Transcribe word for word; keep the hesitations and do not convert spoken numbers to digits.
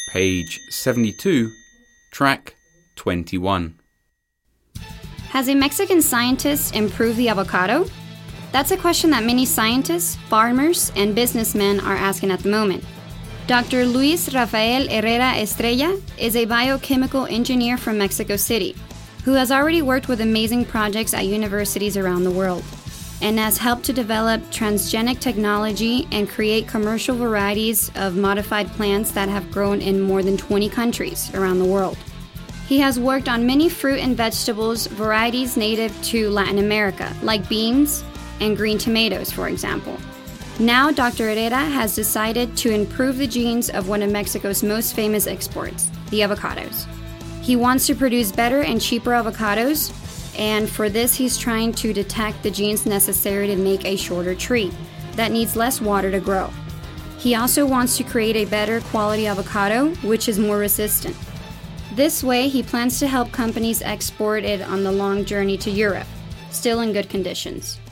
page seventy-two, track twenty-one. Has a Mexican scientist improved the avocado? That's a question that many scientists, farmers, and businessmen are asking at the moment. Doctor Luis Rafael Herrera Estrella is a biochemical engineer from Mexico City who has already worked with amazing projects at universities around the world and has helped to develop transgenic technology and create commercial varieties of modified plants that have grown in more than twenty countries around the world. He has worked on many fruit and vegetables varieties native to Latin America, like beans and green tomatoes, for example. Now, Doctor Herrera has decided to improve the genes of one of Mexico's most famous exports, the avocados. He wants to produce better and cheaper avocados, and for this he's trying to detect the genes necessary to make a shorter tree that needs less water to grow. He also wants to create a better quality avocado, which is more resistant. This way, he plans to help companies export it on the long journey to Europe, still in good conditions.